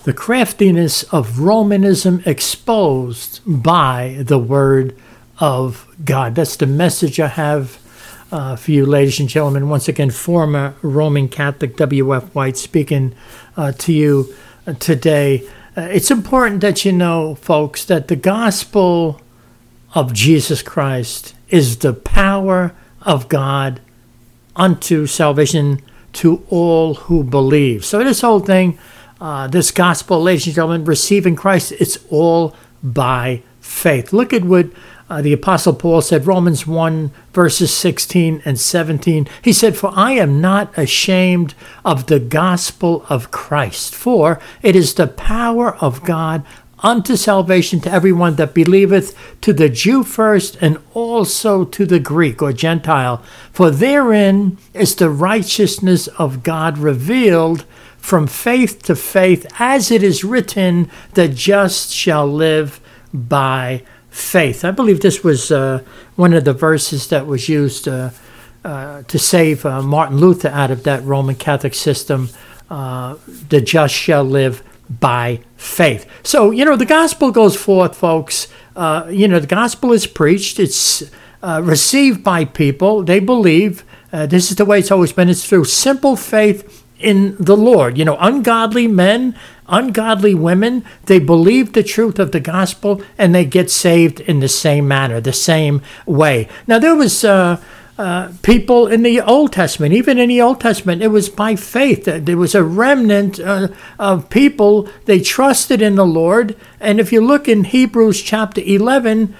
The craftiness of Romanism exposed by the Word of God. That's the message I have for you, ladies and gentlemen. Once again, former Roman Catholic W.F. White speaking to you today. It's important that you know, folks, that the gospel of Jesus Christ is the power of God unto salvation to all who believe. So this whole thing, this gospel, ladies and gentlemen, receiving Christ, it's all by faith. Look at what the Apostle Paul said, Romans 1, verses 16 and 17. He said, "For I am not ashamed of the gospel of Christ, for it is the power of God unto salvation to everyone that believeth, to the Jew first, and also to the Greek or Gentile. For therein is the righteousness of God revealed from faith to faith, as it is written, the just shall live by faith." I believe this was one of the verses that was used to save Martin Luther out of that Roman Catholic system. The just shall live by faith. So, the gospel goes forth, folks. The gospel is preached. It's received by people. They believe. This is the way it's always been. It's through simple faith in the Lord. Ungodly men, ungodly women, they believe the truth of the gospel and they get saved in the same manner, the same way. Now, there was people in the Old Testament, even in the Old Testament, it was by faith. There was a remnant of people, they trusted in the Lord. And if you look in Hebrews chapter 11,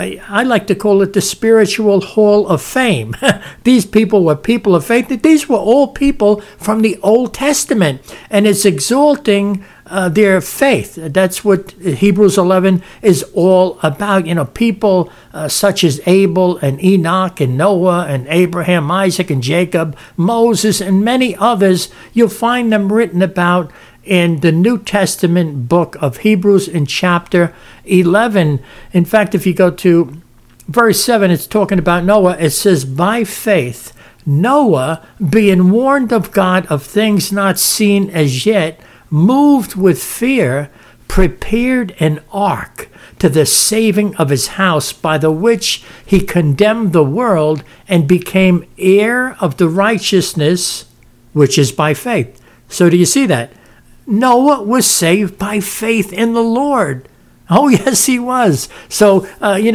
I like to call it the spiritual hall of fame. These people were people of faith. These were all people from the Old Testament. And it's exalting their faith. That's what Hebrews 11 is all about. People such as Abel and Enoch and Noah and Abraham, Isaac and Jacob, Moses and many others, you'll find them written about in the New Testament book of Hebrews in chapter 11. In fact, if you go to verse 7, it's talking about Noah. It says, "By faith, Noah, being warned of God of things not seen as yet, moved with fear, prepared an ark to the saving of his house, by the which he condemned the world and became heir of the righteousness which is by faith." So do you see that? Noah was saved by faith in the Lord. Oh, yes, he was. So,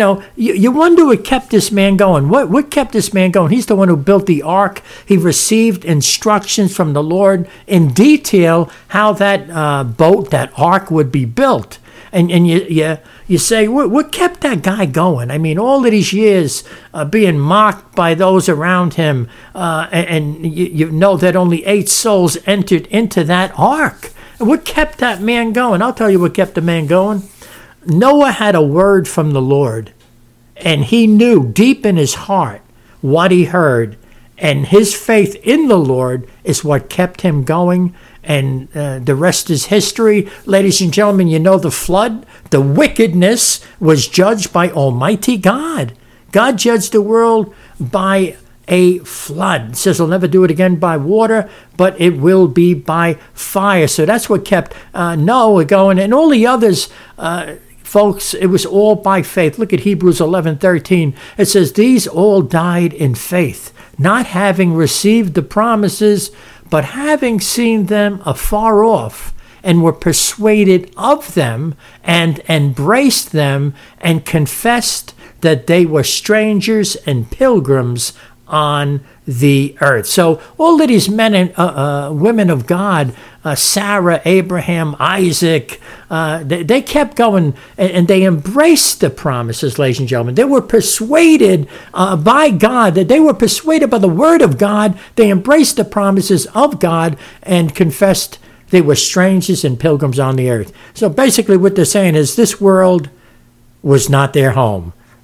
you wonder what kept this man going. What kept this man going? He's the one who built the ark. He received instructions from the Lord in detail how that boat, that ark would be built. And you say, what kept that guy going? I mean, all of these years being mocked by those around him, and you know that only 8 souls entered into that ark. What kept that man going? I'll tell you what kept the man going. Noah had a word from the Lord, and he knew deep in his heart what he heard, and his faith in the Lord is what kept him going, and the rest is history. Ladies and gentlemen, the flood, the wickedness was judged by Almighty God. God judged the world by a flood. It says he'll never do it again by water, but it will be by fire. So that's what kept Noah going, and all the others, folks, it was all by faith. Look at Hebrews 11:13. It says, "These all died in faith, not having received the promises, but having seen them afar off, and were persuaded of them, and embraced them, and confessed that they were strangers and pilgrims on the earth." So all of these men and women of God, Sarah, Abraham, Isaac, they kept going, and they embraced the promises, ladies and gentlemen. They were persuaded by God, that they were persuaded by the word of God. They embraced the promises of God and confessed they were strangers and pilgrims on the earth. So basically what they're saying is this world was not their home.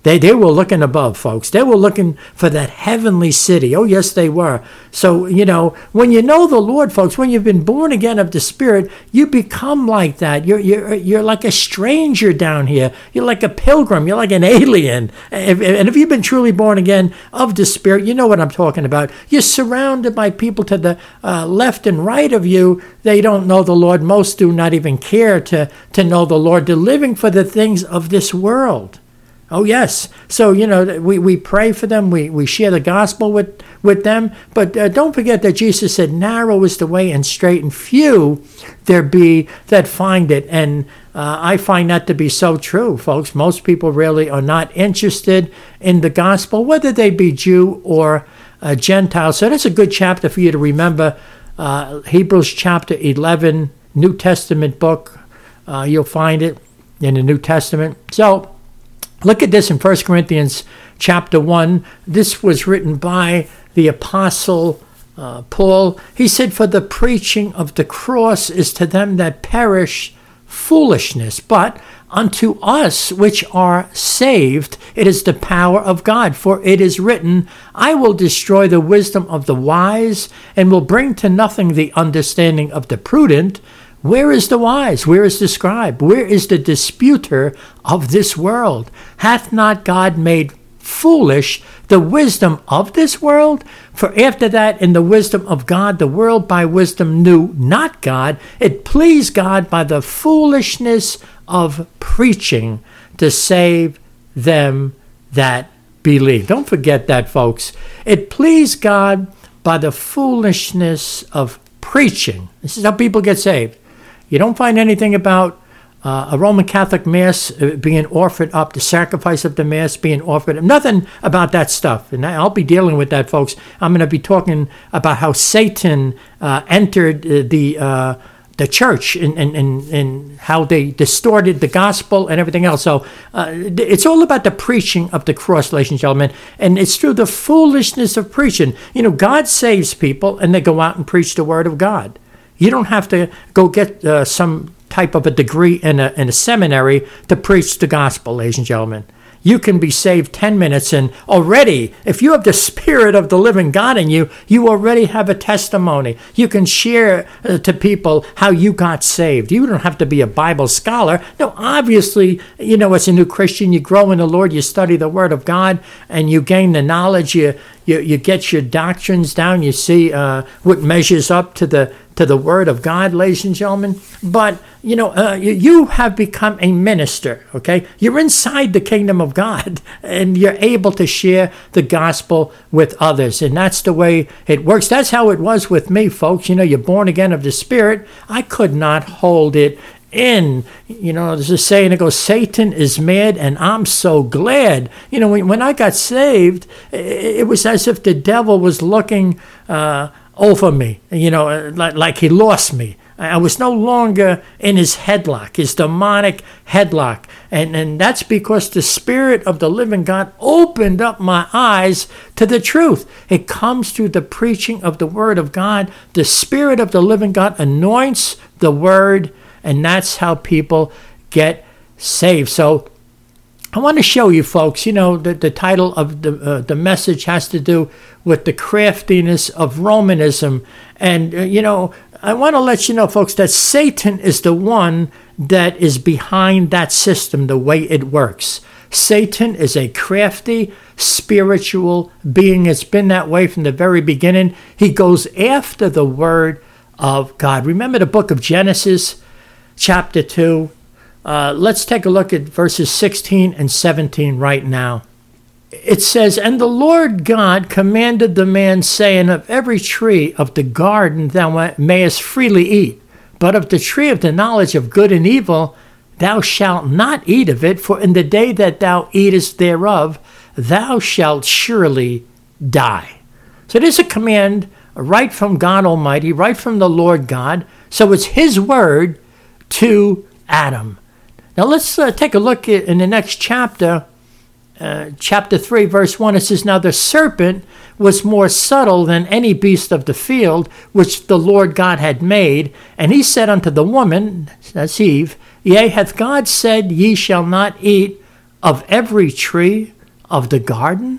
They were looking above, folks. They were looking for that heavenly city. Oh, yes, they were. So, when you know the Lord, folks, when you've been born again of the Spirit, you become like that. You're like a stranger down here. You're like a pilgrim. You're like an alien. And if you've been truly born again of the Spirit, you know what I'm talking about. You're surrounded by people to the left and right of you. They don't know the Lord. Most do not even care to know the Lord. They're living for the things of this world. Oh, yes. So, we pray for them. We share the gospel with them. But don't forget that Jesus said, narrow is the way and straight, and few there be that find it. And I find that to be so true, folks. Most people really are not interested in the gospel, whether they be Jew or Gentile. So that's a good chapter for you to remember. Hebrews chapter 11, New Testament book. You'll find it in the New Testament. So, look at this in 1 Corinthians chapter 1. This was written by the Apostle Paul. He said, for the preaching of the cross is to them that perish foolishness, but unto us which are saved it is the power of God. For it is written, I will destroy the wisdom of the wise, and will bring to nothing the understanding of the prudent. Where is the wise? Where is the scribe? Where is the disputer of this world? Hath not God made foolish the wisdom of this world? For after that, in the wisdom of God, the world by wisdom knew not God. It pleased God by the foolishness of preaching to save them that believe. Don't forget that, folks. It pleased God by the foolishness of preaching. This is how people get saved. You don't find anything about a Roman Catholic Mass being offered up, the sacrifice of the Mass being offered up. Nothing about that stuff. And I'll be dealing with that, folks. I'm going to be talking about how Satan entered the church and how they distorted the gospel and everything else. So it's all about the preaching of the cross, ladies and gentlemen. And it's through the foolishness of preaching. God saves people, and they go out and preach the word of God. You don't have to go get some type of a degree in a seminary to preach the gospel, ladies and gentlemen. You can be saved 10 minutes, and already, if you have the Spirit of the living God in you, you already have a testimony. You can share to people how you got saved. You don't have to be a Bible scholar. No, obviously, as a new Christian, you grow in the Lord, you study the Word of God, and you gain the knowledge. You get your doctrines down. You see what measures up to the Word of God, ladies and gentlemen. But, you have become a minister, okay? You're inside the kingdom of God, and you're able to share the gospel with others. And that's the way it works. That's how it was with me, folks. You're born again of the Spirit. I could not hold it in. There's a saying that goes, Satan is mad and I'm so glad. When I got saved, it was as if the devil was looking over me, like he lost me. I was no longer in his headlock, his demonic headlock. And that's because the Spirit of the living God opened up my eyes to the truth. It comes through the preaching of the Word of God. The Spirit of the living God anoints the Word, and that's how people get saved. So I want to show you, folks, the title of the message has to do with the craftiness of Romanism. And, I want to let you know, folks, that Satan is the one that is behind that system, the way it works. Satan is a crafty, spiritual being. It's been that way from the very beginning. He goes after the Word of God. Remember the book of Genesis, chapter 2. Let's take a look at verses 16 and 17 right now. It says, And the Lord God commanded the man, saying, Of every tree of the garden thou mayest freely eat, but of the tree of the knowledge of good and evil thou shalt not eat of it, for in the day that thou eatest thereof thou shalt surely die. So there's a command right from God Almighty, right from the Lord God. So it's His word to Adam. Now let's take a look in the next chapter, chapter 3, verse 1. It says, Now the serpent was more subtle than any beast of the field which the Lord God had made. And he said unto the woman, that's Eve, Yea, hath God said, Ye shall not eat of every tree of the garden?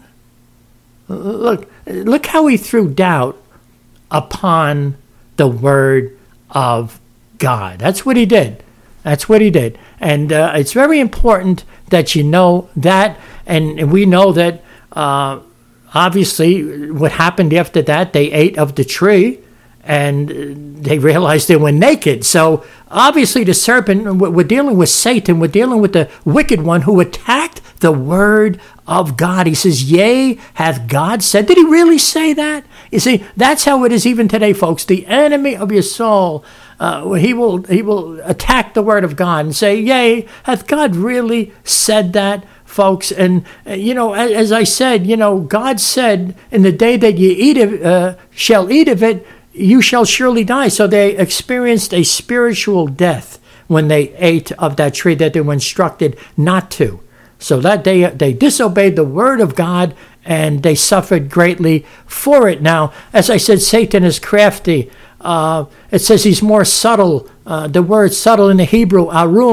Look how he threw doubt upon the word of God. That's what he did. That's what he did. And it's very important that you know that. And we know that obviously what happened after that, they ate of the tree and they realized they were naked. So obviously the serpent, we're dealing with Satan. We're dealing with the wicked one who attacked the word of God. He says, yea, hath God said. Did he really say that? You see, that's how it is even today, folks. The enemy of your soul, he will attack the word of God and say, yea, hath God really said that, folks? And, as I said, God said, in the day that you shall eat of it, you shall surely die. So they experienced a spiritual death when they ate of that tree that they were instructed not to. So that they disobeyed the word of God and they suffered greatly for it. Now, as I said, Satan is crafty. It says he's more subtle. The word subtle in the Hebrew,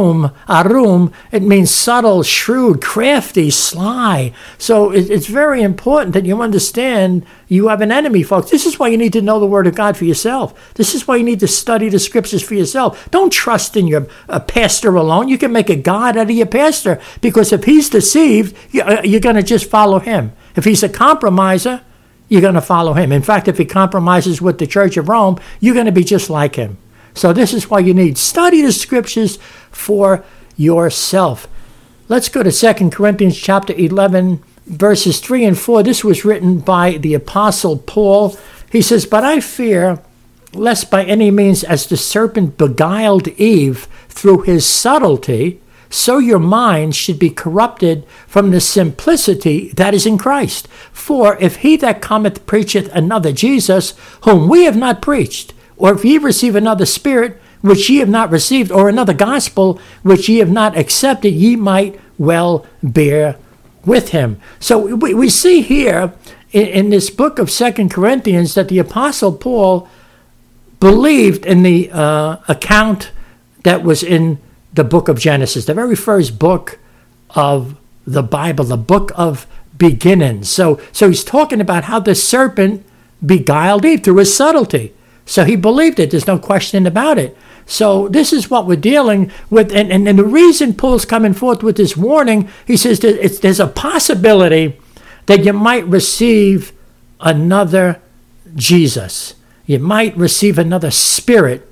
arum, it means subtle, shrewd, crafty, sly. So it's very important that you understand you have an enemy, folks. This is why you need to know the Word of God for yourself. This is why you need to study the Scriptures for yourself. Don't trust in your pastor alone. You can make a god out of your pastor, because if he's deceived, you're going to just follow him. If he's a compromiser, you're going to follow him. In fact, if he compromises with the Church of Rome, you're going to be just like him. So this is why you need study the Scriptures for yourself. Let's go to 2 Corinthians chapter 11, verses 3 and 4. This was written by the Apostle Paul. He says, but I fear lest by any means, as the serpent beguiled Eve through his subtlety, so your minds should be corrupted from the simplicity that is in Christ. For if he that cometh preacheth another Jesus, whom we have not preached, or if ye receive another spirit, which ye have not received, or another gospel, which ye have not accepted, ye might well bear with him. So we see here in this book of 2 Corinthians that the Apostle Paul believed in the account that was in the book of Genesis, the very first book of the Bible, the book of beginnings. So he's talking about how the serpent beguiled Eve through his subtlety. So he believed it. There's no question about it. So this is what we're dealing with. And the reason Paul's coming forth with this warning, he says that there's a possibility that you might receive another Jesus. You might receive another spirit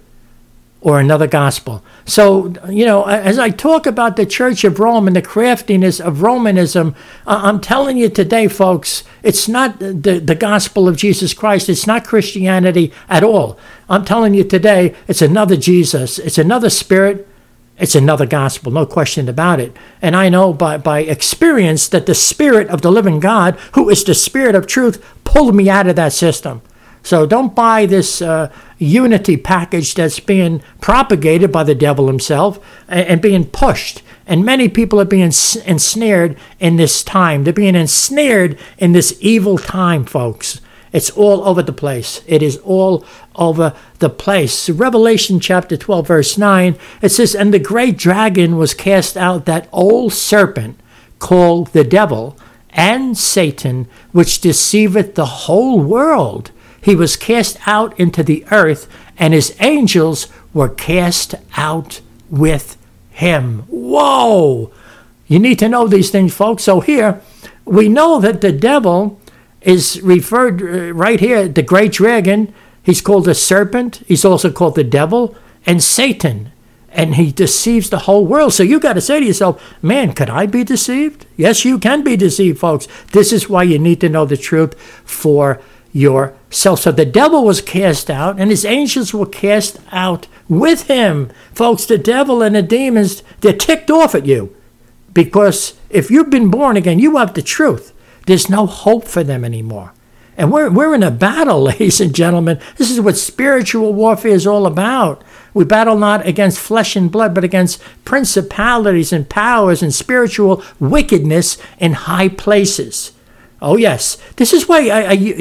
or another gospel. So, as I talk about the Church of Rome and the craftiness of Romanism, I'm telling you today, folks, it's not the gospel of Jesus Christ. It's not Christianity at all. I'm telling you today, it's another Jesus. It's another spirit. It's another gospel, no question about it. And I know by experience that the Spirit of the living God, who is the Spirit of truth, pulled me out of that system. So don't buy this unity package that's being propagated by the devil himself and being pushed. And many people are being ensnared in this time. They're being ensnared in this evil time, folks. It's all over the place. It is all over the place. Revelation chapter 12, verse 9, it says, and the great dragon was cast out, that old serpent called the devil and Satan, which deceiveth the whole world. He was cast out into the earth, and his angels were cast out with him. Whoa! You need to know these things, folks. So here, we know that the devil is referred right here, the great dragon. He's called the serpent. He's also called the devil and Satan. And he deceives the whole world. So you got to say to yourself, man, could I be deceived? Yes, you can be deceived, folks. This is why you need to know the truth for yourself. So the devil was cast out, and his angels were cast out with him. Folks, the devil and the demons, they're ticked off at you. Because if you've been born again, you have the truth. There's no hope for them anymore. And we're in a battle, ladies and gentlemen. This is what spiritual warfare is all about. We battle not against flesh and blood, but against principalities and powers and spiritual wickedness in high places. Oh, yes. This is why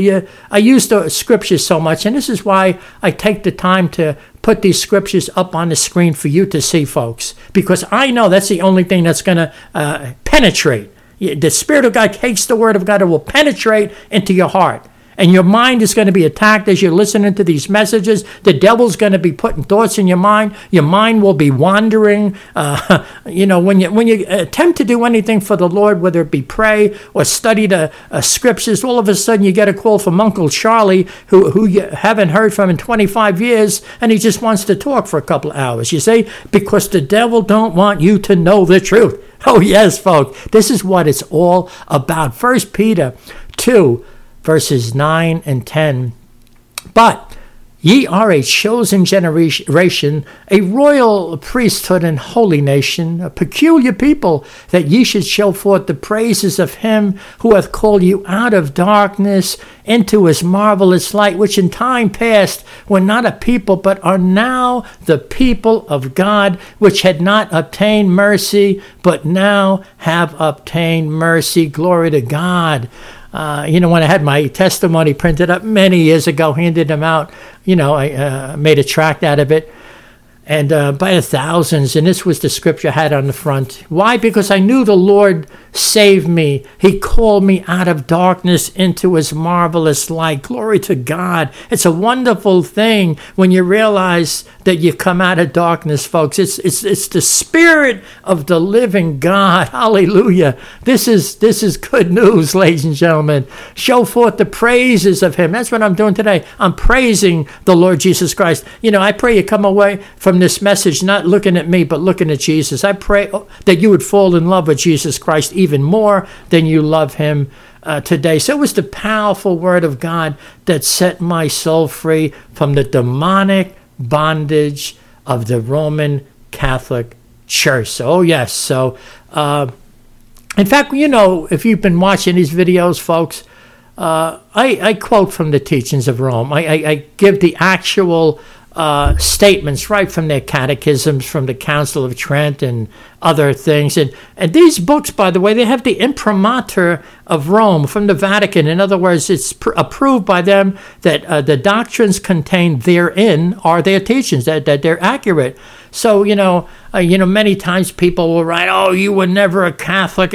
I use the scriptures so much, and this is why I take the time to put these scriptures up on the screen for you to see, folks, because I know that's the only thing that's going to penetrate The Spirit of God takes the Word of God. It will penetrate into your heart. And your mind is going to be attacked as you're listening to these messages. The devil's going to be putting thoughts in your mind. Your mind will be wandering. When you attempt to do anything for the Lord, whether it be pray or study the scriptures, all of a sudden you get a call from Uncle Charlie, who you haven't heard from in 25 years, and he just wants to talk for a couple of hours. You see, because the devil don't want you to know the truth. Oh yes, folks, this is what it's all about. 1 Peter 2. Verses 9 and 10. But ye are a chosen generation, a royal priesthood and holy nation, a peculiar people, that ye should show forth the praises of him who hath called you out of darkness into his marvelous light, which in time past were not a people, but are now the people of God, which had not obtained mercy, but now have obtained mercy. Glory to God. When I had my testimony printed up many years ago, handed them out, I made a tract out of it, and by the thousands, and this was the scripture I had on the front. Why? Because I knew the Lord saved me. He called me out of darkness into his marvelous light. Glory to God. It's a wonderful thing when you realize that you come out of darkness, folks. It's the Spirit of the living God. Hallelujah. This is good news, ladies and gentlemen. Show forth the praises of him. That's what I'm doing today. I'm praising the Lord Jesus Christ. I pray you come away from this message not looking at me, but looking at Jesus. I pray that you would fall in love with Jesus Christ even more than you love him today. So it was the powerful word of God that set my soul free from the demonic bondage of the Roman Catholic Church. So, yes. So, in fact, if you've been watching these videos, folks, I quote from the teachings of Rome. I give the actual statements right from their catechisms, from the Council of Trent and other things. And these books, by the way, they have the imprimatur of Rome from the Vatican. In other words, it's approved by them that the doctrines contained therein are their teachings, that they're accurate. So, many times people will write, "Oh, you were never a Catholic."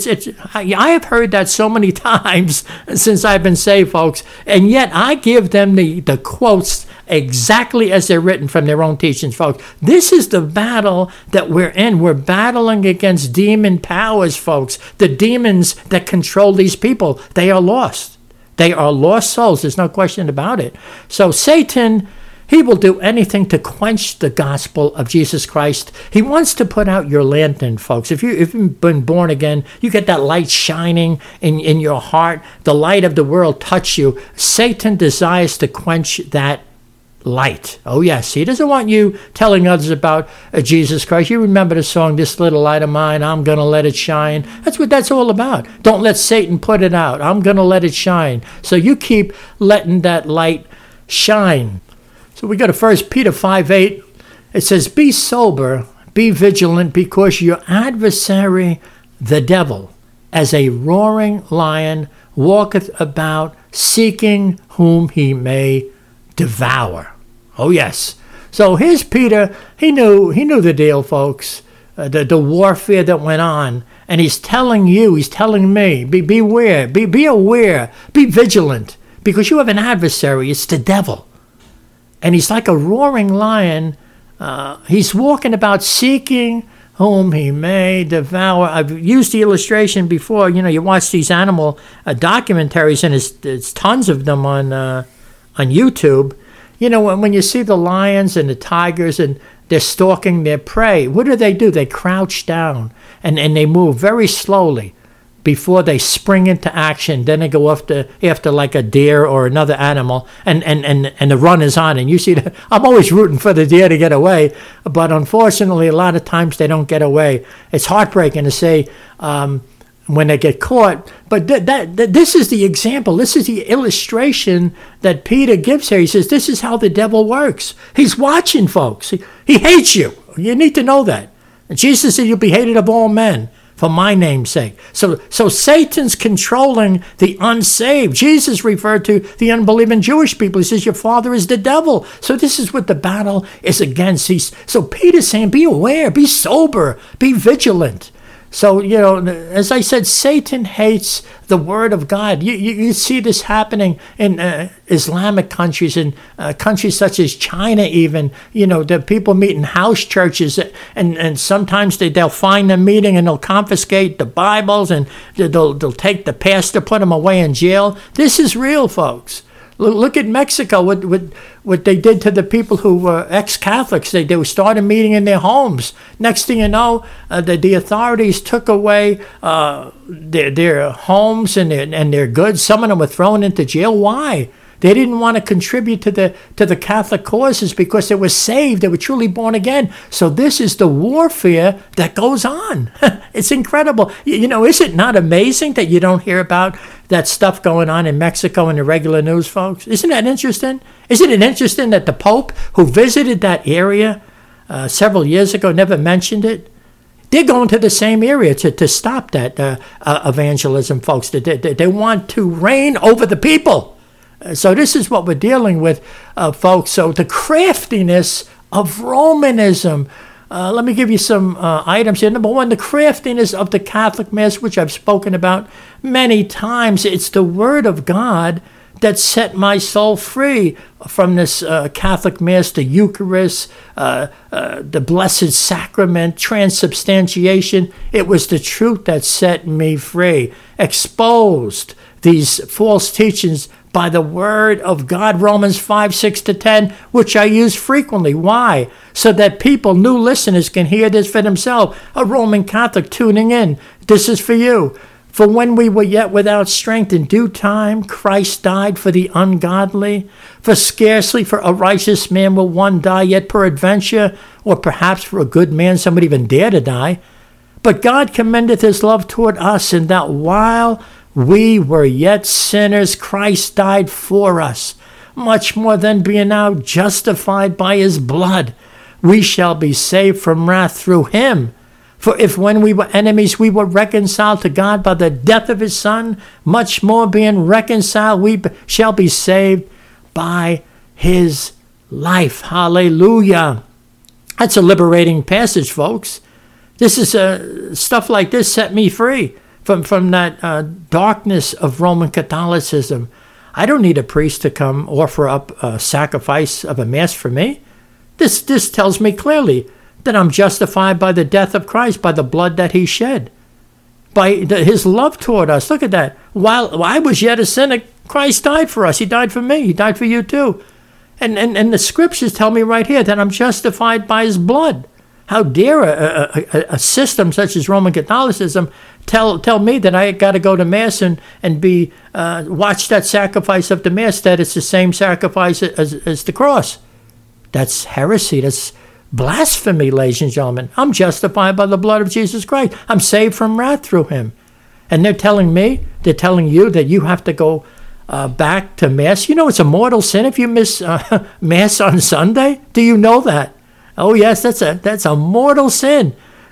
I have heard that so many times since I've been saved, folks, and yet I give them the quotes exactly as they're written from their own teachings, folks. This is the battle that we're in. We're battling against demon powers, folks. The demons that control these people, they are lost. They are lost souls. There's no question about it. So Satan, he will do anything to quench the gospel of Jesus Christ. He wants to put out your lantern, folks. If you've been born again, you get that light shining in your heart. The light of the world touch you. Satan desires to quench that light. Oh, yes. He doesn't want you telling others about Jesus Christ. You remember the song, "This Little Light of Mine, I'm going to let it shine." That's what that's all about. Don't let Satan put it out. I'm going to let it shine. So you keep letting that light shine. So we go to 1 Peter 5:8. It says, "Be sober, be vigilant, because your adversary, the devil, as a roaring lion, walketh about, seeking whom he may devour." Oh, yes. So here's Peter. He knew the deal, folks. The warfare that went on. And he's telling you, he's telling me, beware, be aware, be vigilant, because you have an adversary. It's the devil. And he's like a roaring lion. He's walking about seeking whom he may devour. I've used the illustration before. You watch these animal documentaries, and there's tons of them on YouTube. When you see the lions and the tigers and they're stalking their prey, what do? They crouch down and they move very slowly before they spring into action. Then they go after like a deer or another animal, and the run is on. And you see, I'm always rooting for the deer to get away, but unfortunately, a lot of times they don't get away. It's heartbreaking to say when they get caught. But this is the example. This is the illustration that Peter gives here. He says, this is how the devil works. He's watching, folks. He hates you. You need to know that. And Jesus said, "You'll be hated of all men for my name's sake." So Satan's controlling the unsaved. Jesus referred to the unbelieving Jewish people. He says, "Your father is the devil." So this is what the battle is against. So Peter's saying, be aware, be sober, be vigilant. So, as I said, Satan hates the Word of God. You see this happening in Islamic countries, in countries such as China even. The people meet in house churches, and sometimes they'll find them meeting and they'll confiscate the Bibles, and they'll take the pastor, put him away in jail. This is real, folks. Look at Mexico, what they did to the people who were ex-Catholics. They started meeting in their homes. Next thing you know, the authorities took away their homes and their goods. Some of them were thrown into jail. Why? They didn't want to contribute to the Catholic causes because they were saved. They were truly born again. So this is the warfare that goes on. It's incredible. Is it not amazing that you don't hear about that stuff going on in Mexico in the regular news, folks? Isn't that interesting? Isn't it interesting that the Pope, who visited that area several years ago, never mentioned it? They're going to the same area to stop that evangelism, folks. They want to reign over the people. So this is what we're dealing with, folks. So the craftiness of Romanism. Let me give you some items here. Number one, the craftiness of the Catholic Mass, which I've spoken about many times. It's the Word of God that set my soul free from this Catholic Mass, the Eucharist, the Blessed Sacrament, transubstantiation. It was the truth that set me free, exposed these false teachings by the Word of God, Romans 5:6-10, which I use frequently. Why? So that people, new listeners, can hear this for themselves. A Roman Catholic tuning in, this is for you. For when we were yet without strength, in due time, Christ died for the ungodly. For scarcely for a righteous man will one die, yet peradventure, or perhaps for a good man, some would even dare to die. But God commendeth his love toward us, in that while we were yet sinners, Christ died for us. Much more than being now justified by his blood, we shall be saved from wrath through him. For if when we were enemies, we were reconciled to God by the death of his Son, much more being reconciled, we shall be saved by his life. Hallelujah. That's a liberating passage, folks. This is stuff like this set me free from that darkness of Roman Catholicism. I don't need a priest to come offer up a sacrifice of a Mass for me. This tells me clearly that I'm justified by the death of Christ, by the blood that he shed, by his love toward us. Look at that. While I was yet a sinner, Christ died for us. He died for me. He died for you too. And the scriptures tell me right here that I'm justified by his blood. How dare a system such as Roman Catholicism tell me that I got to go to Mass and be watch that sacrifice of the Mass, that it's the same sacrifice as the cross. That's heresy. That's blasphemy, ladies and gentlemen. I'm justified by the blood of Jesus Christ. I'm saved from wrath through him. And they're telling you that you have to go back to Mass. It's a mortal sin if you miss Mass on Sunday. Do you know that? Oh, yes, that's a mortal sin.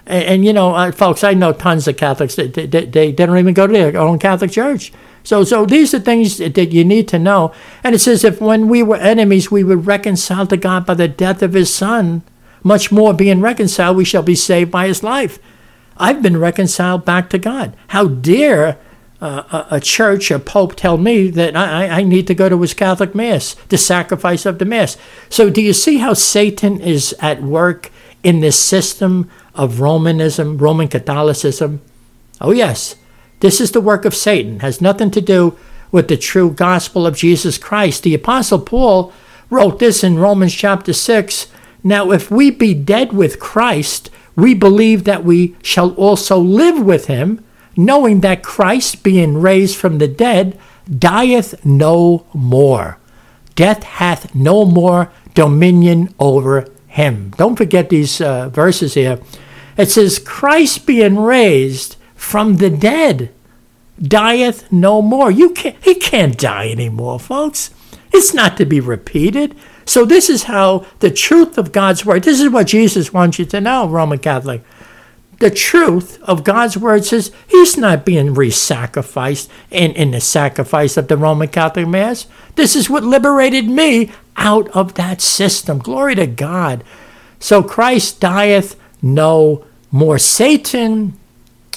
And folks, I know tons of Catholics that they don't even go to their own Catholic church. So these are things that you need to know. And it says, if when we were enemies, we were reconciled to God by the death of his Son, much more being reconciled, we shall be saved by his life. I've been reconciled back to God. How dare a church, a pope tell me that I need to go to his Catholic Mass, the sacrifice of the Mass. So do you see how Satan is at work in this system of Romanism, Roman Catholicism? Oh, yes. This is the work of Satan. It has nothing to do with the true gospel of Jesus Christ. The Apostle Paul wrote this in Romans chapter 6. Now, if we be dead with Christ, we believe that we shall also live with him, knowing that Christ, being raised from the dead, dieth no more. Death hath no more dominion over him. Don't forget these verses here. It says, Christ being raised from the dead dieth no more. He can't die anymore, folks. It's not to be repeated. So this is how the truth of God's word, this is what Jesus wants you to know, Roman Catholic. The truth of God's word says he's not being re-sacrificed in the sacrifice of the Roman Catholic Mass. This is what liberated me out of that system. Glory to God. So Christ dieth no more. Satan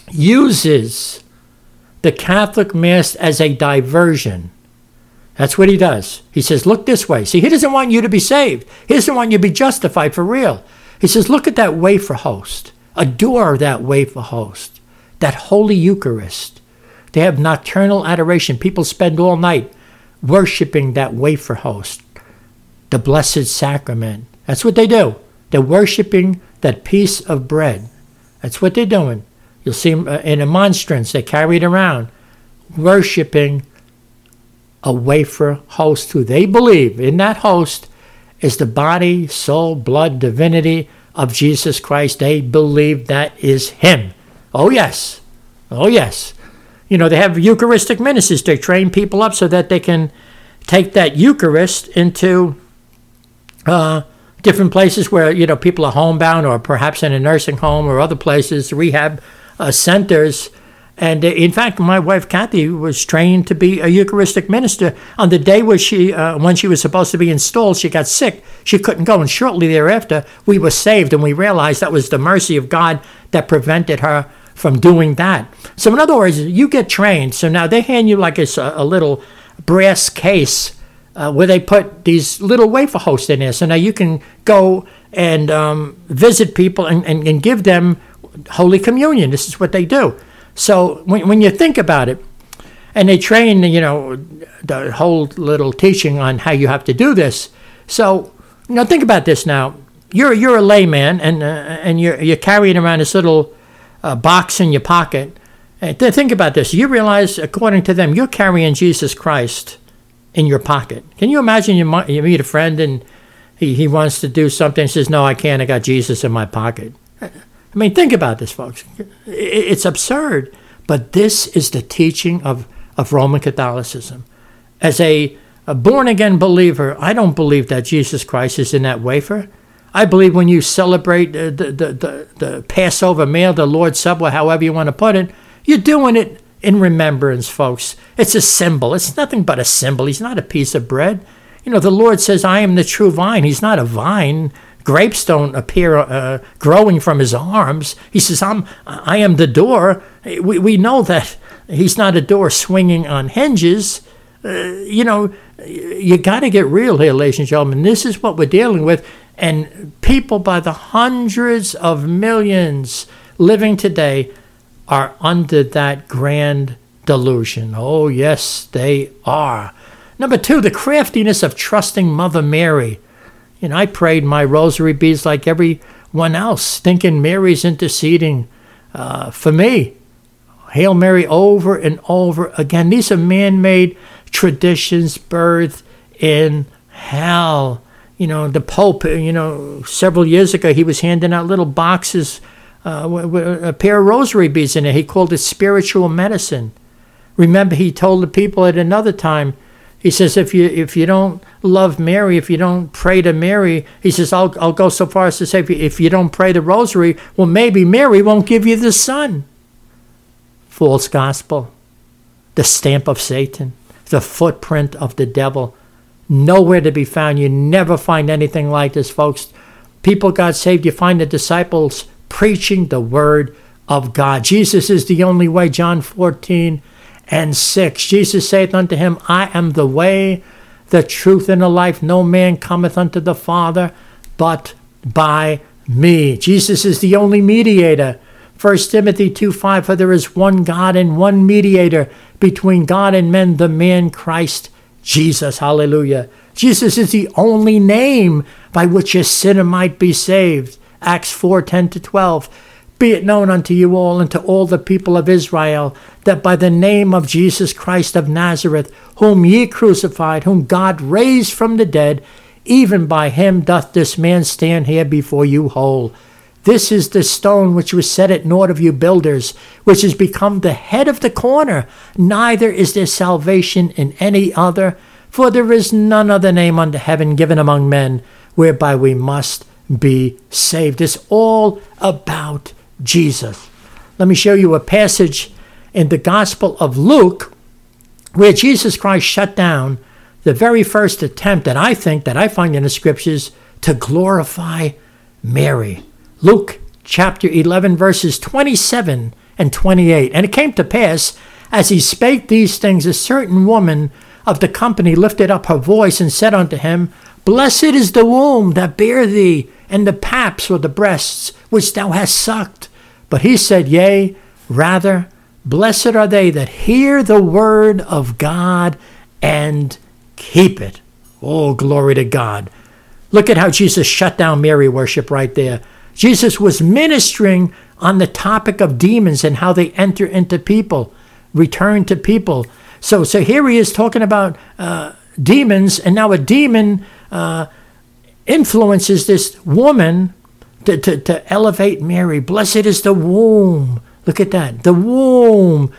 uses the Catholic Mass as a diversion. That's what he does. He says, look this way. See, he doesn't want you to be saved. He doesn't want you to be justified for real. He says, look at that wafer host. Adore that wafer host, that Holy Eucharist. They have nocturnal adoration. People spend all night worshiping that wafer host, the Blessed Sacrament. That's what they do. They're worshiping that piece of bread. That's what they're doing. You'll see them in a monstrance. They carry it around, worshiping a wafer host who they believe in that host is the body, soul, blood, divinity of Jesus Christ. They believe that is him. Oh, yes. Oh, yes. You know, they have Eucharistic ministers. They train people up so that they can take that Eucharist into different places where, you know, people are homebound or perhaps in a nursing home or other places, rehab centers. And in fact, my wife, Kathy, was trained to be a Eucharistic minister. On the day where when she was supposed to be installed, she got sick. She couldn't go. And shortly thereafter, we were saved. And we realized that was the mercy of God that prevented her from doing that. So in other words, you get trained. So now they hand you like a little brass case where they put these little wafer hosts in there. So now you can go and visit people and give them Holy Communion. This is what they do. So when you think about it, and they train, you know, the whole little teaching on how you have to do this. So, you know, think about this now. You're a layman, and you're carrying around this little box in your pocket. And think about this. You realize, according to them, you're carrying Jesus Christ in your pocket. Can you imagine you meet a friend and he wants to do something and says, no, I can't. I got Jesus in my pocket. I mean, think about this, folks. It's absurd, but this is the teaching of Roman Catholicism. As a born-again believer, I don't believe that Jesus Christ is in that wafer. I believe when you celebrate the Passover meal, the Lord's Supper, however you want to put it, you're doing it in remembrance, folks. It's a symbol. It's nothing but a symbol. He's not a piece of bread. You know, the Lord says, I am the true vine. He's not a vine. Grapes don't appear growing from his arms. He says, I am the door. We know that he's not a door swinging on hinges. You know, you got to get real here, ladies and gentlemen. This is what we're dealing with. And people by the hundreds of millions living today are under that grand delusion. Oh, yes, they are. Number two, the craftiness of trusting Mother Mary. You know, I prayed my rosary beads like everyone else, thinking Mary's interceding for me. Hail Mary over and over again. These are man-made traditions birthed in hell. You know, the Pope, you know, several years ago, he was handing out little boxes with a pair of rosary beads in it. He called it spiritual medicine. Remember, he told the people at another time, he says, if you don't love Mary, if you don't pray to Mary, he says, I'll go so far as to say, if you don't pray the rosary, well, maybe Mary won't give you the son. False gospel, the stamp of Satan, the footprint of the devil, nowhere to be found. You never find anything like this, folks. People got saved. You find the disciples preaching the word of God. Jesus is the only way, John 14:6. Jesus saith unto him, I am the way, the truth, and the life. No man cometh unto the Father but by me. Jesus is the only mediator. 1 Timothy 2:5, for there is one God and one mediator between God and men, the man Christ Jesus. Hallelujah. Jesus is the only name by which a sinner might be saved. Acts 4:10-12. Be it known unto you all and to all the people of Israel that by the name of Jesus Christ of Nazareth, whom ye crucified, whom God raised from the dead, even by him doth this man stand here before you whole. This is the stone which was set at naught of you builders, which has become the head of the corner. Neither is there salvation in any other, for there is none other name under heaven given among men, whereby we must be saved. It's all about Jesus. Let me show you a passage in the Gospel of Luke where Jesus Christ shut down the very first attempt that I find in the scriptures to glorify Mary. Luke chapter 11, verses 27 and 28. And it came to pass, as he spake these things, a certain woman of the company lifted up her voice and said unto him, Blessed is the womb that bare thee, and the paps or the breasts which thou hast sucked. But he said, Yea, rather, blessed are they that hear the word of God and keep it. Oh, glory to God. Look at how Jesus shut down Mary worship right there. Jesus was ministering on the topic of demons and how they enter into people, return to people. So here he is talking about demons, and now a demon influences this woman to elevate Mary. Blessed is the womb. Look at that, the womb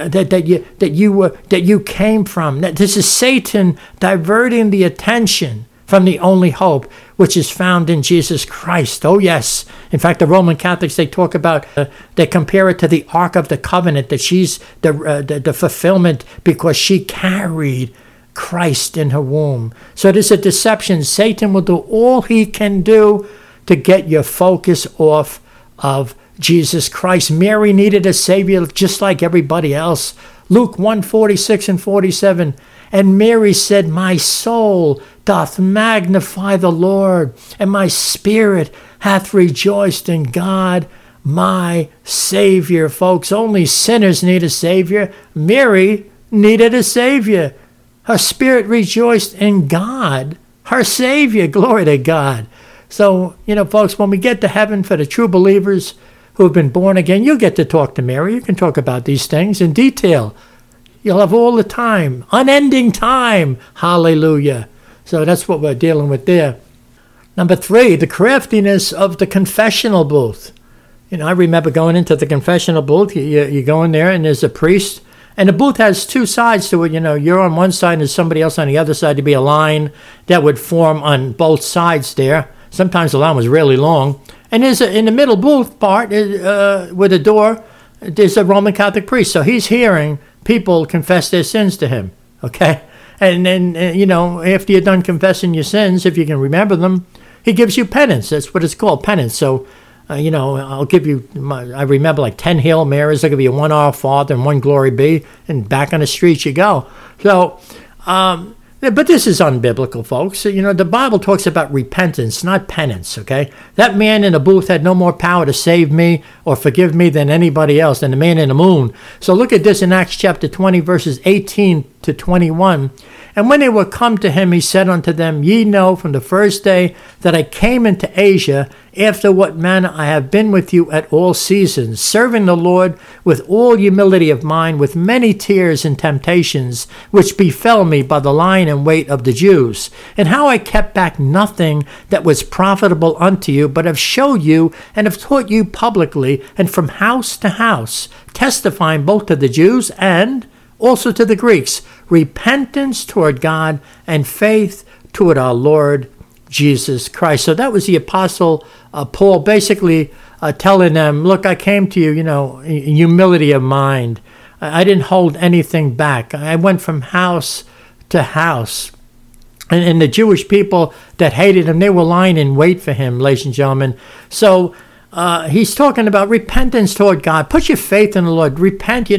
that you came from. This is Satan diverting the attention from the only hope which is found in Jesus Christ. Oh yes. In fact, the Roman Catholics, they talk about, they compare it to the Ark of the Covenant, that she's the fulfillment because she carried Christ in her womb. So it is a deception. Satan will do all he can do to get your focus off of Jesus Christ. Mary needed a Savior just like everybody else. Luke 1:46 and 47. And Mary said, My soul doth magnify the Lord, and my spirit hath rejoiced in God, my Savior. Folks, only sinners need a Savior. Mary needed a Savior. Her spirit rejoiced in God, her Savior. Glory to God. So, folks, when we get to heaven, for the true believers who have been born again, you'll get to talk to Mary. You can talk about these things in detail. You'll have all the time, unending time. Hallelujah. So that's what we're dealing with there. Number 3, the craftiness of the confessional booth. I remember going into the confessional booth. You go in there and there's a priest. And the booth has two sides to it. You're on one side and there's somebody else on the other side. There'd be a line that would form on both sides there. Sometimes the line was really long. And there's in the middle booth part with a door, there's a Roman Catholic priest. So he's hearing people confess their sins to him, okay? And then, after you're done confessing your sins, if you can remember them, he gives you penance. That's what it's called, penance. So, I'll give you, I remember like 10 Hail Marys. I'll give you 1 Our Father and 1 Glory Be, and back on the street you go. So, but this is unbiblical, folks. The Bible talks about repentance, not penance, okay? That man in the booth had no more power to save me or forgive me than anybody else, than the man in the moon. So look at this in Acts chapter 20, verses 18 to 21. And when they were come to him, he said unto them, Ye know from the first day that I came into Asia, after what manner I have been with you at all seasons, serving the Lord with all humility of mind, with many tears and temptations, which befell me by the lying and weight of the Jews, and how I kept back nothing that was profitable unto you, but have showed you and have taught you publicly, and from house to house, testifying both to the Jews and also to the Greeks, repentance toward God and faith toward our Lord Jesus Christ. So that was the Apostle Paul basically telling them, look, I came to you, in humility of mind. I didn't hold anything back. I went from house to house. And the Jewish people that hated him, they were lying in wait for him, ladies and gentlemen. So he's talking about repentance toward God. Put your faith in the Lord. Repent.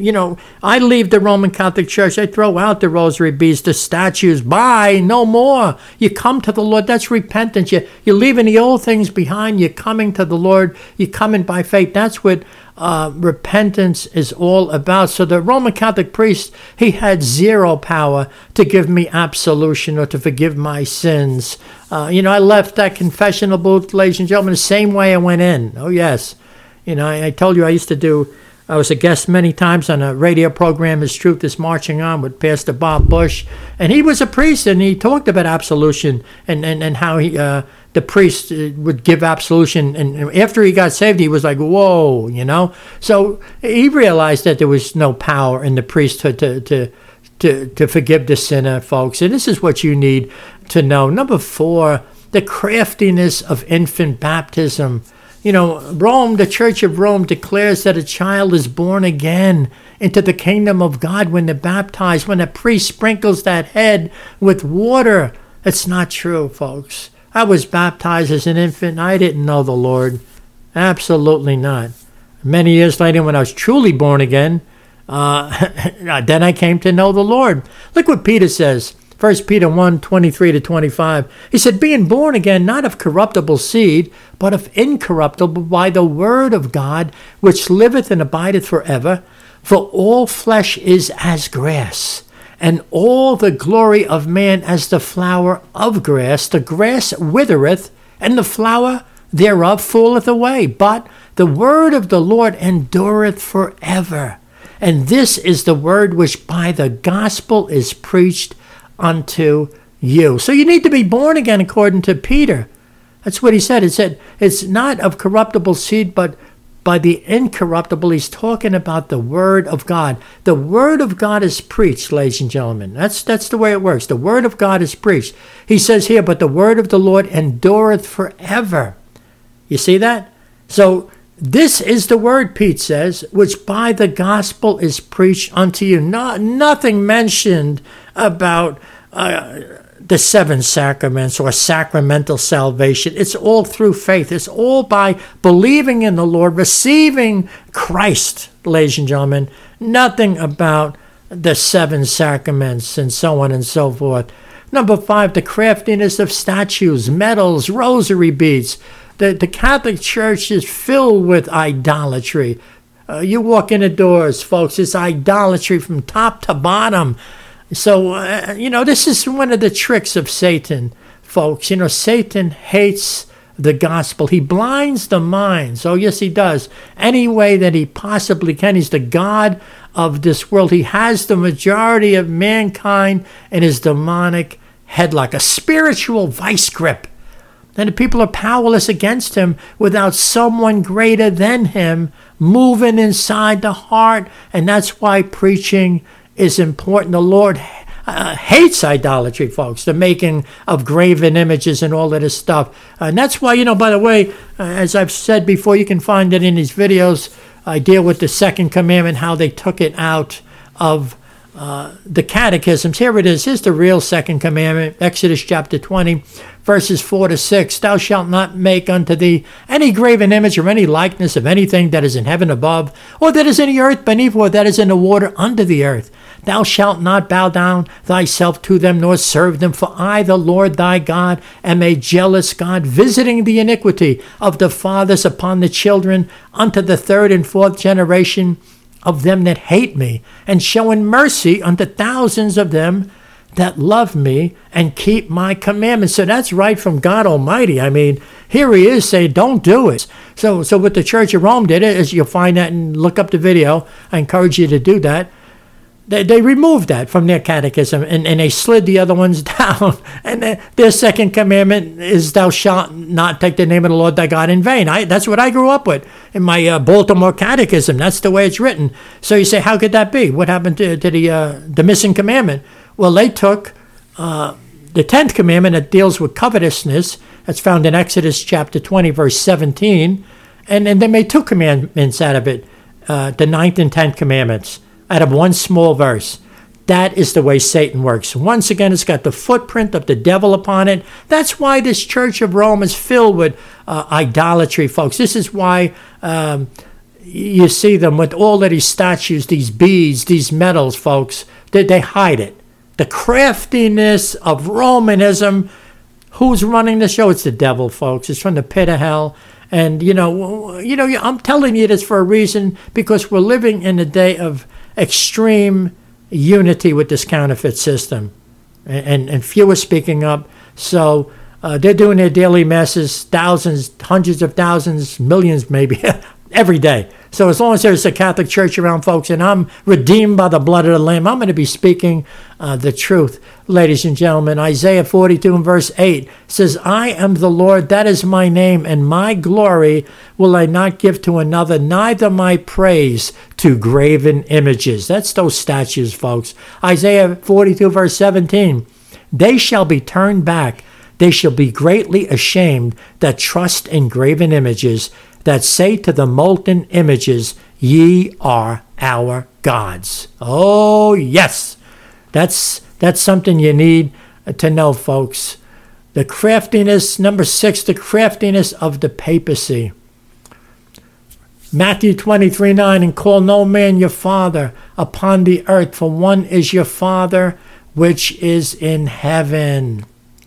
I leave the Roman Catholic Church. I throw out the rosary beads, the statues. Bye. No more. You come to the Lord. That's repentance. You're leaving the old things behind. You're coming to the Lord. You're coming by faith. That's what repentance is all about. So the Roman Catholic priest, he had zero power to give me absolution or to forgive my sins. I left that confessional booth, ladies and gentlemen, the same way I went in. Oh, yes. I told you I was a guest many times on a radio program, His Truth is Marching On, with Pastor Bob Bush. And he was a priest, and he talked about absolution and how the priest would give absolution. And after he got saved, he was like, whoa, So he realized that there was no power in the priesthood to forgive the sinner, folks. And this is what you need to know. Number 4, the craftiness of infant baptism. Rome, the Church of Rome, declares that a child is born again into the kingdom of God when they're baptized, when a priest sprinkles that head with water. It's not true, folks. I was baptized as an infant. I didn't know the Lord. Absolutely not. Many years later, when I was truly born again, then I came to know the Lord. Look what Peter says. 1 Peter 1:23-25. He said, being born again, not of corruptible seed, but of incorruptible, by the word of God, which liveth and abideth forever. For all flesh is as grass, and all the glory of man as the flower of grass. The grass withereth, and the flower thereof falleth away. But the word of the Lord endureth forever. And this is the word which by the gospel is preached unto you. So you need to be born again according to Peter. That's what he said. It said it's not of corruptible seed, but by the incorruptible. He's talking about the word of God. The word of God is preached, ladies and gentlemen. That's the way it works. The word of God is preached. He says here, but the word of the Lord endureth forever. You see that? So this is the word, Pete says, which by the gospel is preached unto you. Nothing mentioned about the seven sacraments or sacramental salvation. It's all through faith. It's all by believing in the Lord, receiving Christ, ladies and gentlemen. Nothing about the seven sacraments and so on and so forth. Number 5, the craftiness of statues, medals, rosary beads. The Catholic Church is filled with idolatry. You walk in the doors, folks, it's idolatry from top to bottom. So, this is one of the tricks of Satan, folks. Satan hates the gospel. He blinds the minds. Oh, yes, he does. Any way that he possibly can. He's the God of this world. He has the majority of mankind in his demonic headlock, a spiritual vice grip. And the people are powerless against him without someone greater than him moving inside the heart. And that's why preaching is important. The Lord hates idolatry, folks, the making of graven images and all of this stuff. And that's why, by the way, as I've said before, you can find it in these videos. I deal with the second commandment, how they took it out of the catechisms. Here it is. Here's the real second commandment, Exodus chapter 20, verses 4-6. Thou shalt not make unto thee any graven image or any likeness of anything that is in heaven above, or that is in the earth beneath, or that is in the water under the earth. Thou shalt not bow down thyself to them, nor serve them. For I, the Lord thy God, am a jealous God, visiting the iniquity of the fathers upon the children unto the third and fourth generation of them that hate me, and showing mercy unto thousands of them that love me and keep my commandments. So that's right from God Almighty. I mean, here he is saying, don't do it. So what the Church of Rome did, is you'll find that and look up the video. I encourage you to do that. They removed that from their catechism, and they slid the other ones down. And their second commandment is, thou shalt not take the name of the Lord thy God in vain. That's what I grew up with in my Baltimore catechism. That's the way it's written. So you say, how could that be? What happened to the missing commandment? Well, they took the 10th commandment that deals with covetousness. That's found in Exodus chapter 20, verse 17. And they made 2 commandments out of it, the 9th and 10th commandments, out of one small verse. That is the way Satan works. Once again, it's got the footprint of the devil upon it. That's why this Church of Rome is filled with idolatry, folks. This is why you see them with all of these statues, these beads, these medals, folks. They hide it. The craftiness of Romanism. Who's running the show? It's the devil, folks. It's from the pit of hell. And, I'm telling you this for a reason, because we're living in a day of extreme unity with this counterfeit system, and few are speaking up. So they're doing their daily masses, thousands, hundreds of thousands, millions maybe, every day. So as long as there's a Catholic Church around, folks, and I'm redeemed by the blood of the Lamb, I'm going to be speaking the truth, ladies and gentlemen. Isaiah 42 and verse 8 says, I am the Lord, that is my name, and my glory will I not give to another, neither my praise to graven images. That's those statues, folks. Isaiah 42 verse 17, they shall be turned back. They shall be greatly ashamed that trust in graven images, that say to the molten images, ye are our gods. Oh, yes. That's something you need to know, folks. The craftiness, number 6, the craftiness of the papacy. Matthew 23:9, and call no man your father upon the earth, for one is your Father which is in heaven.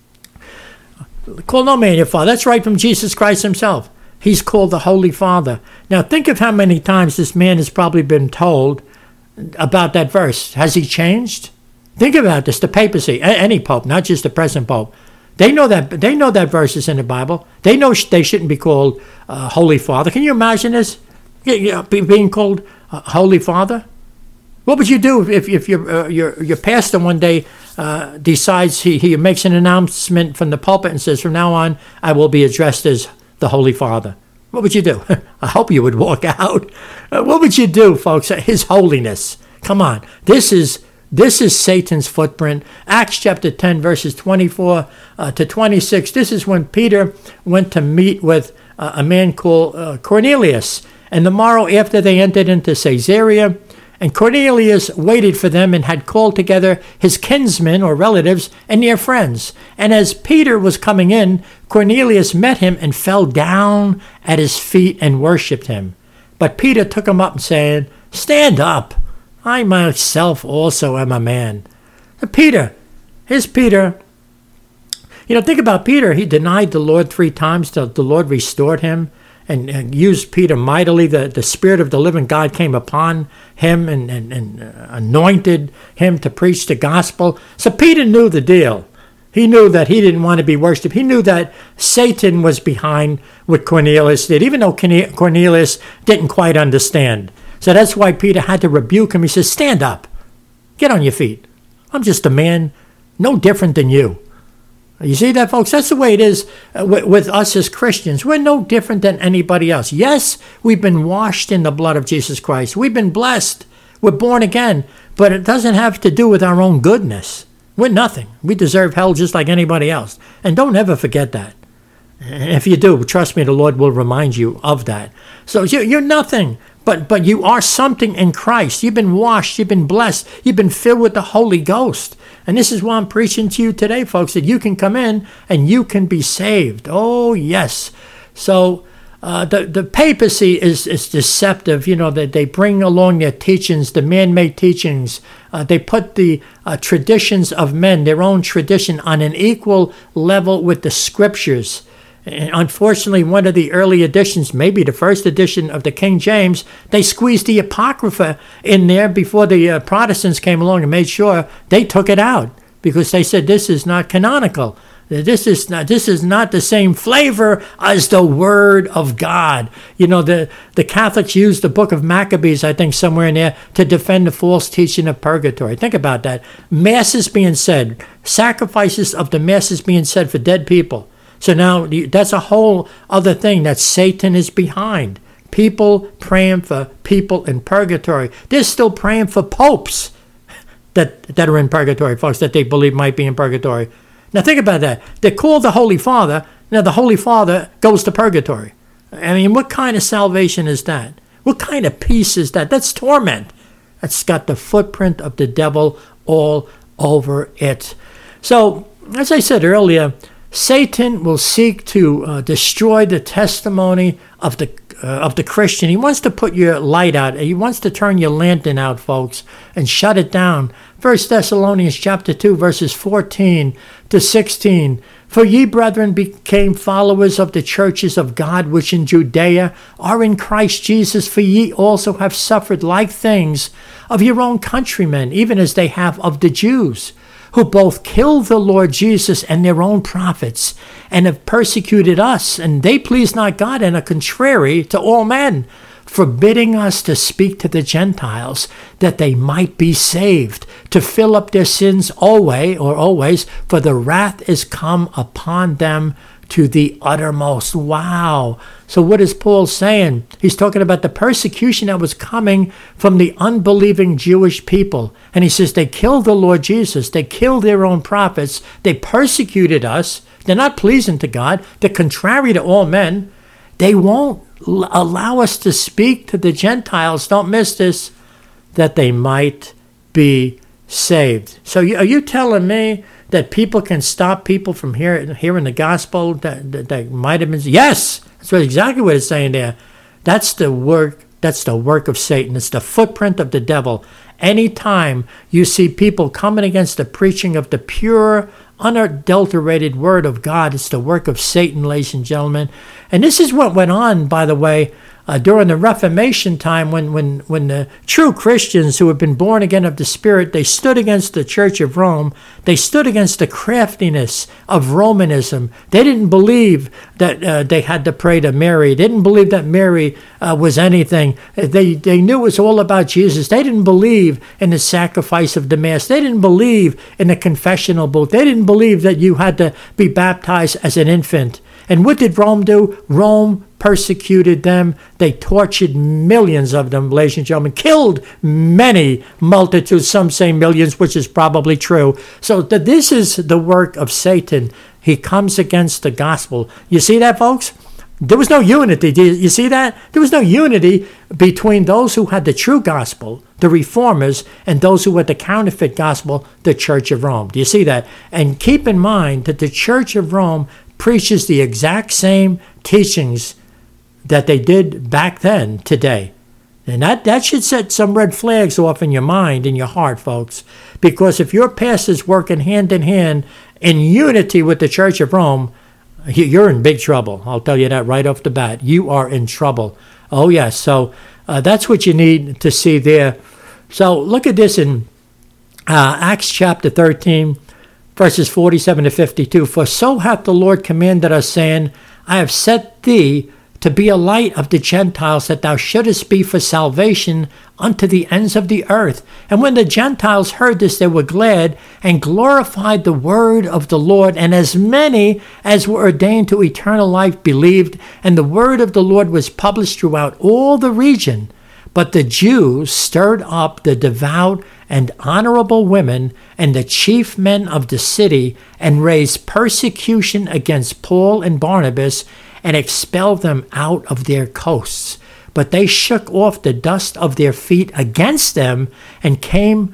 Call no man your father. That's right from Jesus Christ himself. He's called the Holy Father. Now think of how many times this man has probably been told about that verse. Has he changed? Think about this. The papacy, any pope, not just the present pope. They know that verse is in the Bible. They know they shouldn't be called Holy Father. Can you imagine this? Being called Holy Father? What would you do if your pastor one day decides he makes an announcement from the pulpit and says, from now on, I will be addressed as the Holy Father? What would you do? I hope you would walk out. What would you do, folks? His holiness. Come on. This is Satan's footprint. Acts chapter 10, verses 24 to 26. This is when Peter went to meet with a man called Cornelius. And the morrow after they entered into Caesarea, and Cornelius waited for them and had called together his kinsmen or relatives and near friends. And as Peter was coming in, Cornelius met him and fell down at his feet and worshipped him. But Peter took him up and said, stand up. I myself also am a man. Here's Peter. Think about Peter. He denied the Lord 3 times till the Lord restored him and used Peter mightily. The Spirit of the living God came upon him and anointed him to preach the gospel. So Peter knew the deal. He knew that he didn't want to be worshipped. He knew that Satan was behind what Cornelius did, even though Cornelius didn't quite understand. So that's why Peter had to rebuke him. He says, stand up. Get on your feet. I'm just a man, no different than you. You see that, folks? That's the way it is with us as Christians. We're no different than anybody else. Yes, we've been washed in the blood of Jesus Christ. We've been blessed. We're born again. But it doesn't have to do with our own goodness. We're nothing. We deserve hell just like anybody else. And don't ever forget that. And if you do, trust me, the Lord will remind you of that. So you're nothing. But you are something in Christ. You've been washed. You've been blessed. You've been filled with the Holy Ghost. And this is why I'm preaching to you today, folks, that you can come in and you can be saved. Oh, yes. So the papacy is deceptive. That they bring along their teachings, the man-made teachings. They put the traditions of men, their own tradition, on an equal level with the scriptures. And unfortunately, one of the early editions, maybe the first edition of the King James, they squeezed the Apocrypha in there before the Protestants came along and made sure they took it out because they said this is not canonical. This is not the same flavor as the Word of God. The Catholics used the book of Maccabees, I think, somewhere in there to defend the false teaching of purgatory. Think about that. Masses being said, sacrifices of the masses being said for dead people. So now that's a whole other thing that Satan is behind. People praying for people in purgatory. They're still praying for popes that are in purgatory, folks, that they believe might be in purgatory. Now think about that. They're called the Holy Father. Now the Holy Father goes to purgatory. I mean, what kind of salvation is that? What kind of peace is that? That's torment. That's got the footprint of the devil all over it. So, as I said earlier, Satan will seek to destroy the testimony of the Christian. He wants to put your light out. He wants to turn your lantern out, folks, and shut it down. 1 Thessalonians chapter 2, verses 14 to 16. For ye, brethren, became followers of the churches of God which in Judea are in Christ Jesus. For ye also have suffered like things of your own countrymen, even as they have of the Jews, who both killed the Lord Jesus and their own prophets, and have persecuted us, and they please not God, and are contrary to all men, forbidding us to speak to the Gentiles, that they might be saved, to fill up their sins always, for the wrath is come upon them to the uttermost. Wow. So what is Paul saying? He's talking about the persecution that was coming from the unbelieving Jewish people. And he says they killed the Lord Jesus. They killed their own prophets. They persecuted us. They're not pleasing to God. They're contrary to all men. They won't allow us to speak to the Gentiles. Don't miss this, that they might be saved. So are you telling me that people can stop people from hearing the gospel that might have been? Yes, that's exactly what it's saying there. That's the work of Satan. It's the footprint of the devil. Anytime you see people coming against the preaching of the pure, unadulterated word of God, it's the work of Satan, ladies and gentlemen. And this is what went on, by the way, during the Reformation time when the true Christians who had been born again of the Spirit, they stood against the Church of Rome. They stood against the craftiness of Romanism. They didn't believe that they had to pray to Mary. They didn't believe that Mary was anything. They knew it was all about Jesus. They didn't believe in the sacrifice of the Mass. They didn't believe in the confessional book. They didn't believe that you had to be baptized as an infant. And what did Rome do? Rome persecuted them. They tortured millions of them, ladies and gentlemen, killed many multitudes, some say millions, which is probably true. So this is the work of Satan. He comes against the gospel. You see that, folks? There was no unity. Do you see that? There was no unity between those who had the true gospel, the reformers, and those who had the counterfeit gospel, the Church of Rome. Do you see that? And keep in mind that the Church of Rome preaches the exact same teachings that they did back then today. And that should set some red flags off in your mind, in your heart, folks. Because if your pastor's working hand in hand in unity with the Church of Rome, you're in big trouble. I'll tell you that right off the bat. You are in trouble. Oh, yes. So that's what you need to see there. So look at this in Acts chapter 13, verses 47 to 52. For so hath the Lord commanded us, saying, I have set thee to be a light of the Gentiles, that thou shouldest be for salvation unto the ends of the earth. And when the Gentiles heard this, they were glad and glorified the word of the Lord. And as many as were ordained to eternal life believed. And the word of the Lord was published throughout all the region. But the Jews stirred up the devout and honorable women and the chief men of the city, and raised persecution against Paul and Barnabas, and expelled them out of their coasts. But they shook off the dust of their feet against them, and came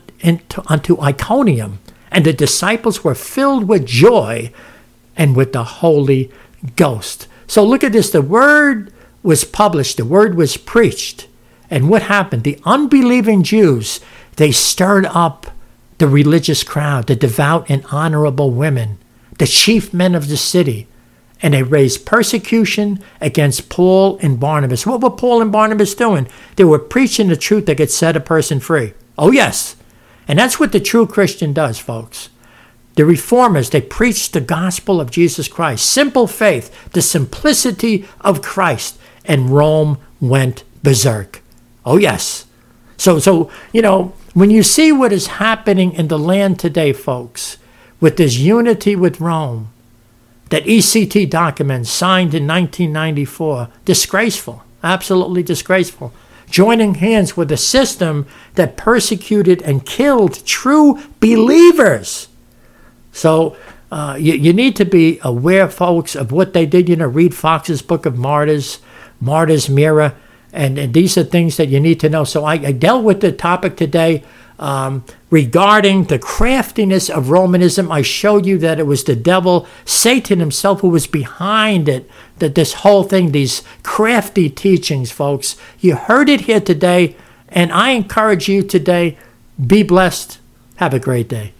unto Iconium. And the disciples were filled with joy and with the Holy Ghost. So look at this. The word was published. The word was preached. And what happened? The unbelieving Jews, they stirred up the religious crowd, the devout and honorable women, the chief men of the city. And they raised persecution against Paul and Barnabas. What were Paul and Barnabas doing? They were preaching the truth that could set a person free. Oh, yes. And that's what the true Christian does, folks. The reformers, they preached the gospel of Jesus Christ. Simple faith, the simplicity of Christ. And Rome went berserk. Oh, yes. So when you see what is happening in the land today, folks, with this unity with Rome, that ECT document signed in 1994, disgraceful, absolutely disgraceful, joining hands with a system that persecuted and killed true believers. So you need to be aware, folks, of what they did. Read Fox's Book of Martyrs, Martyr's Mirror, and these are things that you need to know. So I dealt with the topic today regarding the craftiness of Romanism. I showed you that it was the devil, Satan himself, who was behind it, that this whole thing, these crafty teachings, folks. You heard it here today, and I encourage you today, be blessed. Have a great day.